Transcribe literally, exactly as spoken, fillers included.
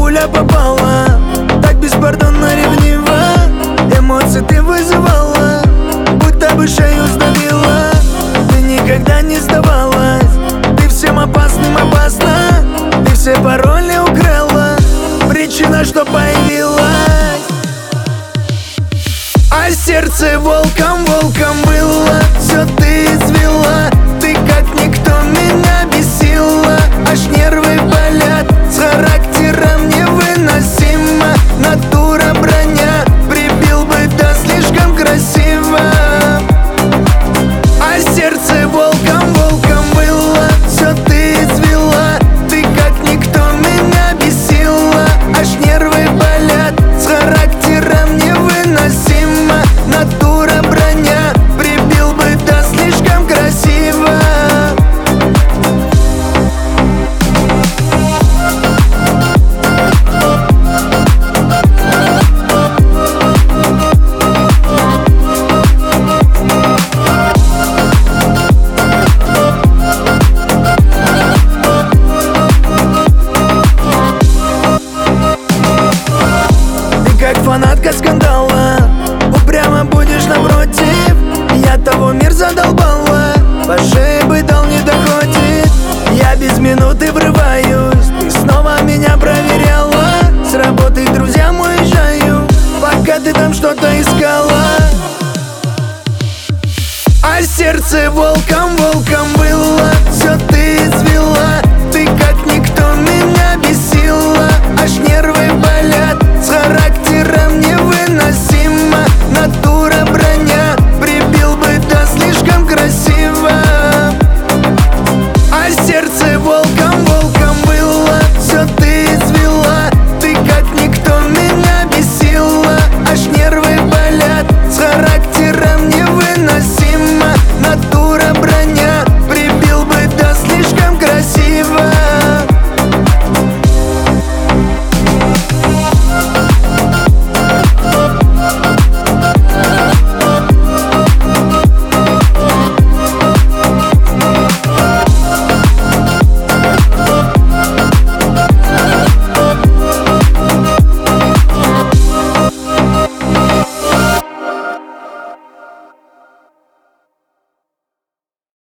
пуля попала, так беспардонно ревниво. Эмоции ты вызывала, будто бы шею сдавила. Ты никогда не сдавалась, ты всем опасным опасна. Ты все пароли украла, причина, что появилась. А сердце волка